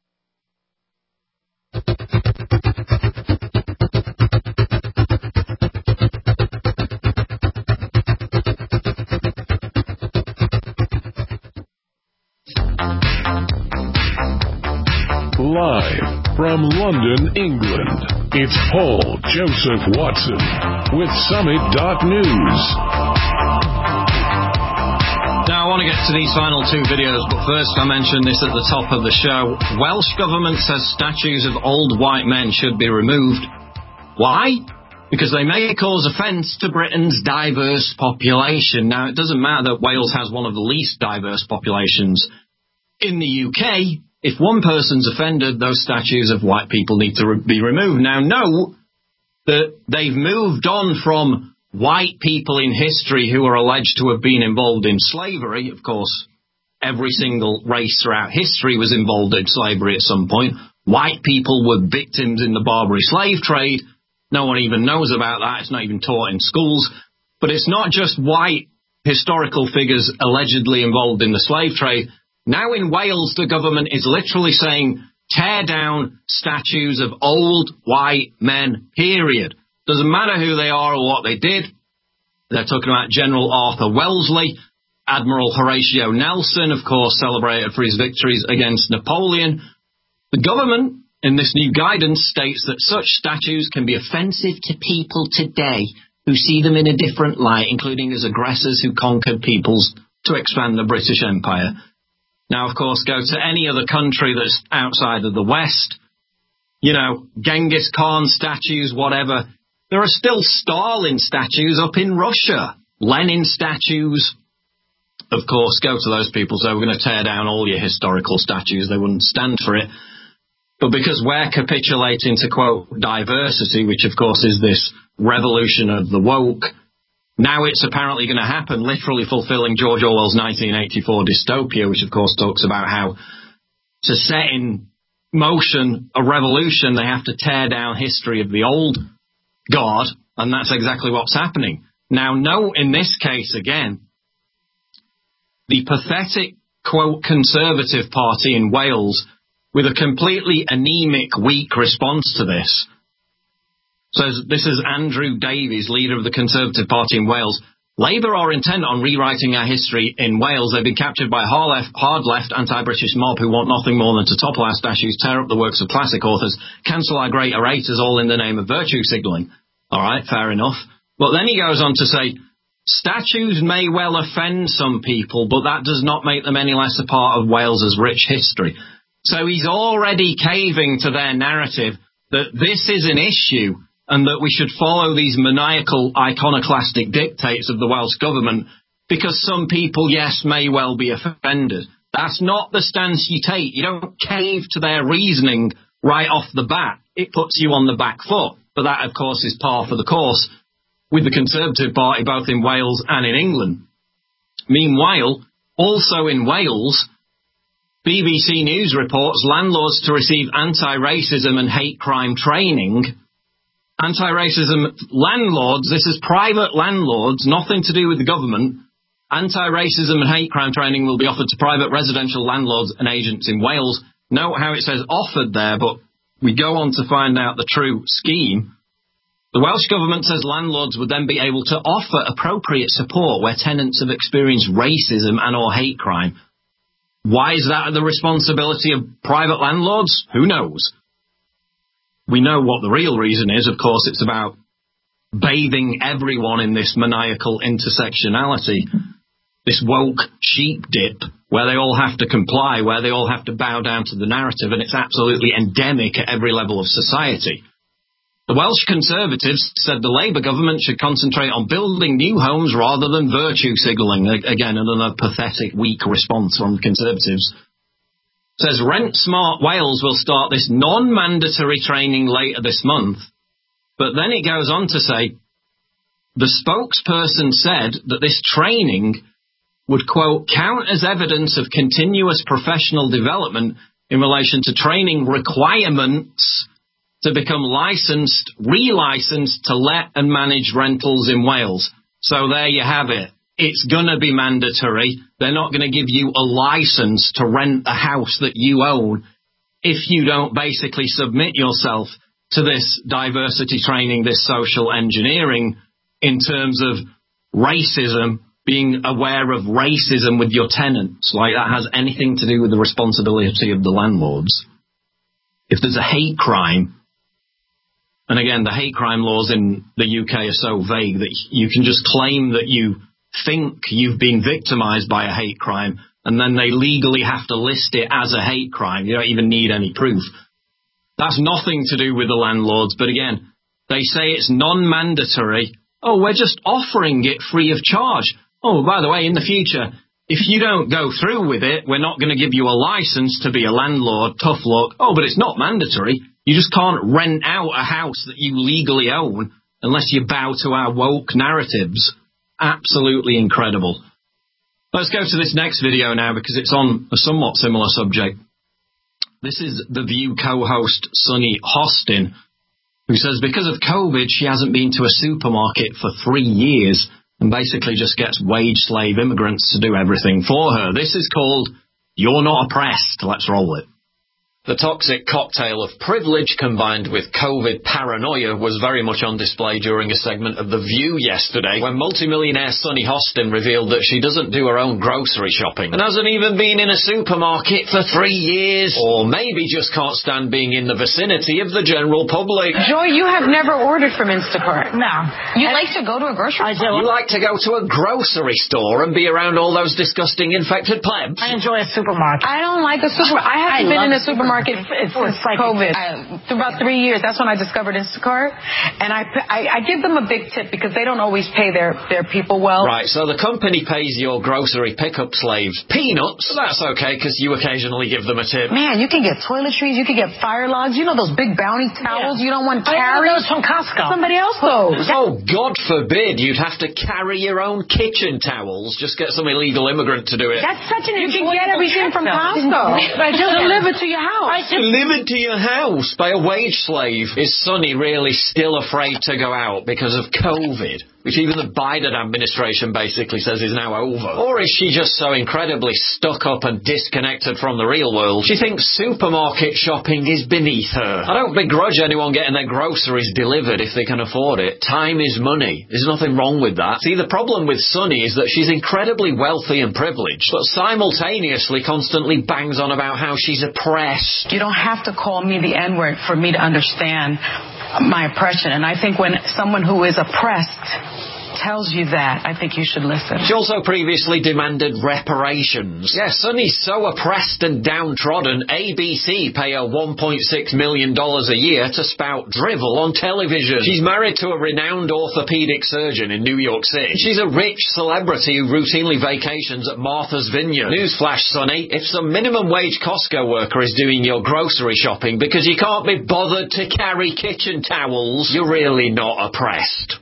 Live from London, England, it's Paul Joseph Watson with Summit dot news. Now, I want to get to these final two videos, but first I mentioned this at the top of the show. Welsh government says statues of old white men should be removed. Why? Because they may cause offence to Britain's diverse population. Now, it doesn't matter that Wales has one of the least diverse populations in the U K. If one person's offended, those statues of white people need to re- be removed. Now, know that they've moved on from white people in history who are alleged to have been involved in slavery. Of course, every single race throughout history was involved in slavery at some point. White people were victims in the Barbary slave trade. No one even knows about that. It's not even taught in schools. But it's not just white historical figures allegedly involved in the slave trade. Now in Wales, the government is literally saying, tear down statues of old white men, period. Doesn't matter who they are or what they did. They're talking about General Arthur Wellesley, Admiral Horatio Nelson, of course, celebrated for his victories against Napoleon. The government, in this new guidance, states that such statues can be offensive to people today who see them in a different light, including as aggressors who conquered peoples to expand the British Empire. Now, of course, go to any other country that's outside of the West, you know, Genghis Khan statues, whatever. There are still Stalin statues up in Russia, Lenin statues. Of course, go to those people, so we're going to tear down all your historical statues. They wouldn't stand for it. But because we're capitulating to, quote, diversity, which, of course, is this revolution of the woke, Now it's apparently going to happen, literally fulfilling George Orwell's nineteen eighty-four dystopia, which of course talks about how to set in motion a revolution, they have to tear down history of the old guard, and that's exactly what's happening. Now, note in this case again, the pathetic, quote, Conservative Party in Wales, with a completely anemic, weak response to this. So this is Andrew Davies, leader of the Conservative Party in Wales. Labour are intent on rewriting our history in Wales. They've been captured by a hard left, anti-British mob who want nothing more than to topple our statues, tear up the works of classic authors, cancel our great orators, all in the name of virtue signalling. All right, fair enough. But then he goes on to say, statues may well offend some people, but that does not make them any less a part of Wales's rich history. So he's already caving to their narrative that this is an issue and that we should follow these maniacal, iconoclastic dictates of the Welsh government because some people, yes, may well be offended. That's not the stance you take. You don't cave to their reasoning right off the bat. It puts you on the back foot. But that, of course, is par for the course with the Conservative Party, both in Wales and in England. Meanwhile, also in Wales, B B C News reports landlords to receive anti-racism and hate crime training. Anti-racism landlords, this is private landlords, nothing to do with the government. Anti-racism and hate crime training will be offered to private residential landlords and agents in Wales. Note how it says offered there, but we go on to find out the true scheme. The Welsh Government says landlords would then be able to offer appropriate support where tenants have experienced racism and or hate crime. Why is that the responsibility of private landlords? Who knows? We know what the real reason is. Of course, it's about bathing everyone in this maniacal intersectionality, this woke sheep dip, where they all have to comply, where they all have to bow down to the narrative, and it's absolutely endemic at every level of society. The Welsh Conservatives said the Labour government should concentrate on building new homes rather than virtue signalling. Again, another pathetic, weak response from the Conservatives. Says Rent Smart Wales will start this non-mandatory training later this month. But then it goes on to say, the spokesperson said that this training would, quote, count as evidence of continuous professional development in relation to training requirements to become licensed, relicensed to let and manage rentals in Wales. So there you have it. It's going to be mandatory. They're not going to give you a license to rent a house that you own if you don't basically submit yourself to this diversity training, this social engineering in terms of racism, being aware of racism with your tenants. Like that has anything to do with the responsibility of the landlords. If there's a hate crime, and again, the hate crime laws in the U K are so vague that you can just claim that you think you've been victimized by a hate crime, and then they legally have to list it as a hate crime. You don't even need any proof. That's nothing to do with the landlords, but again, they say it's non-mandatory. Oh, we're just offering it free of charge. Oh, by the way, in the future, if you don't go through with it, we're not going to give you a license to be a landlord. Tough luck. Oh, but it's not mandatory. You just can't rent out a house that you legally own unless you bow to our woke narratives. Absolutely incredible. Let's go to this next video now because it's on a somewhat similar subject. This is The View co-host Sunny Hostin, who says because of COVID she hasn't been to a supermarket for three years and basically just gets wage slave immigrants to do everything for her. This is called You're Not Oppressed. Let's roll it. The toxic cocktail of privilege combined with COVID paranoia was very much on display during a segment of The View yesterday when multimillionaire Sunny Hostin revealed that she doesn't do her own grocery shopping and hasn't even been in a supermarket for three years, or maybe just can't stand being in the vicinity of the general public. Joy, you have never ordered from Instacart. No. You like to go to a grocery store? I do. You like to go to a grocery store and be around all those disgusting infected plebs? I enjoy a supermarket. I don't like a supermarket. I haven't I been in a supermarket supermarket since like COVID. Uh, for about three years. That's when I discovered Instacart. And I, I, I give them a big tip because they don't always pay their, their people well. Right, so the company pays your grocery pickup slaves peanuts. That's okay because you occasionally give them a tip. Man, you can get toiletries, you can get fire logs. You know those big bounty towels yeah. you don't want to carry? those from Costco. Somebody else those. Oh, God forbid you'd have to carry your own kitchen towels. Just get some illegal immigrant to do it. That's such an You can get everything from Costco. Delivered to your house. Delivered to your house by a wage slave. Is Sonny really still afraid to go out because of COVID? Which even the Biden administration basically says is now over. Or is she just so incredibly stuck up and disconnected from the real world, she thinks supermarket shopping is beneath her? I don't begrudge anyone getting their groceries delivered if they can afford it. Time is money. There's nothing wrong with that. See, the problem with Sonny is that she's incredibly wealthy and privileged, but simultaneously constantly bangs on about how she's oppressed. You don't have to call me the N-word for me to understand my oppression. And I think when someone who is oppressed tells you that, I think you should listen. She also previously demanded reparations. Yes, Sonny's so oppressed and downtrodden, A B C pay her one point six million dollars a year to spout drivel on television. She's married to a renowned orthopedic surgeon in New York City. She's a rich celebrity who routinely vacations at Martha's Vineyard. Newsflash, Sonny, if some minimum wage Costco worker is doing your grocery shopping because you can't be bothered to carry kitchen towels, you're really not oppressed.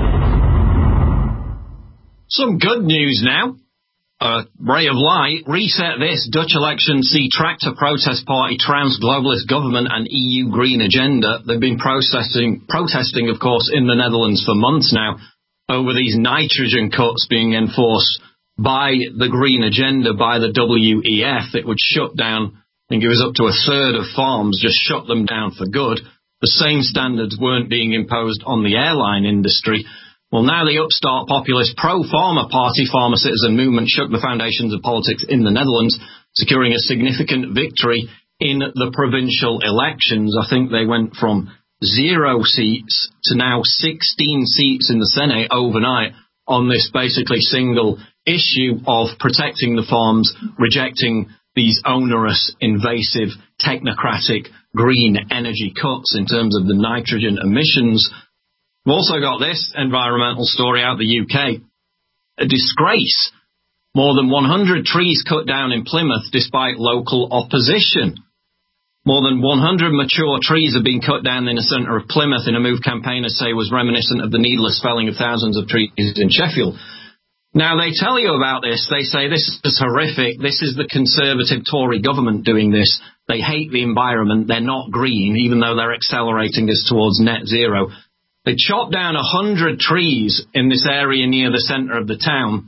Some good news now. A ray of light. Reset this. Dutch elections see tractor protest party trounced globalist government and E U green agenda. They've been protesting, protesting, of course, in the Netherlands for months now over these nitrogen cuts being enforced by the green agenda, by the W E F. It would shut down, I think it was up to a third of farms, just shut them down for good. The same standards weren't being imposed on the airline industry. Well, now the upstart populist pro-farmer party, Farmer Citizen Movement, shook the foundations of politics in the Netherlands, securing a significant victory in the provincial elections. I think they went from zero seats to now sixteen seats in the Senate overnight on this basically single issue of protecting the farms, rejecting these onerous, invasive, technocratic green energy cuts in terms of the nitrogen emissions. We've also got this environmental story out of the U K. A disgrace. More than one hundred trees cut down in Plymouth despite local opposition. More than one hundred mature trees have been cut down in the centre of Plymouth in a move campaigners say was reminiscent of the needless felling of thousands of trees in Sheffield. Now, they tell you about this. They say this is horrific. This is the Conservative Tory government doing this. They hate the environment. They're not green, even though they're accelerating us towards net zero. They chopped down one hundred trees in this area near the centre of the town.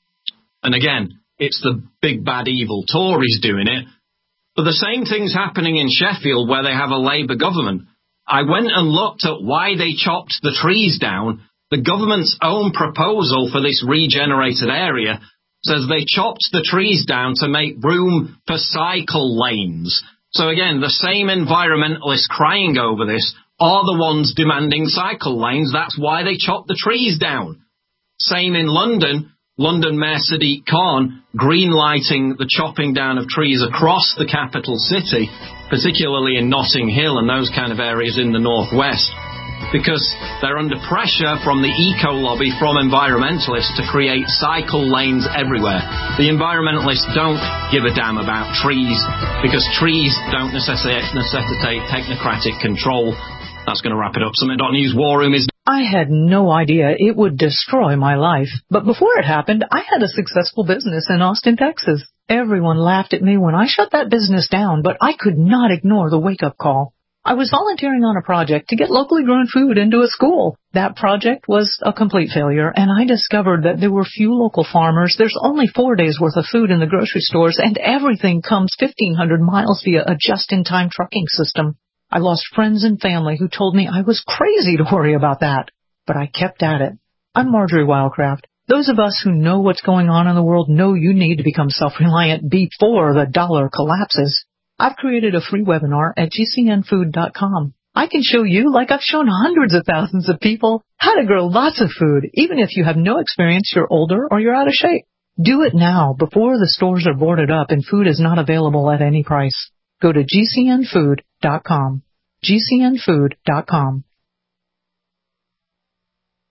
And again, it's the big bad evil Tories doing it. But the same thing's happening in Sheffield where they have a Labour government. I went and looked at why they chopped the trees down. The government's own proposal for this regenerated area says they chopped the trees down to make room for cycle lanes. So again, the same environmentalists crying over this are the ones demanding cycle lanes. That's why they chopped the trees down. Same in London. London Mayor Sadiq Khan green-lighting the chopping down of trees across the capital city, particularly in Notting Hill and those kind of areas in the northwest, because they're under pressure from the eco-lobby, from environmentalists to create cycle lanes everywhere. The environmentalists don't give a damn about trees because trees don't necessitate, necessitate technocratic control. That's going to wrap it up. Summit dot news War Room is... I had no idea it would destroy my life. But before it happened, I had a successful business in Austin, Texas. Everyone laughed at me when I shut that business down, but I could not ignore the wake-up call. I was volunteering on a project to get locally grown food into a school. That project was a complete failure, and I discovered that there were few local farmers. There's only four days' worth of food in the grocery stores, and everything comes fifteen hundred miles via a just-in-time trucking system. I lost friends and family who told me I was crazy to worry about that, but I kept at it. I'm Marjorie Wildcraft. Those of us who know what's going on in the world know you need to become self-reliant before the dollar collapses. I've created a free webinar at G C N food dot com. I can show you, like I've shown hundreds of thousands of people, how to grow lots of food, even if you have no experience, you're older, or you're out of shape. Do it now, before the stores are boarded up and food is not available at any price. Go to G C N food dot com. G C N food dot com.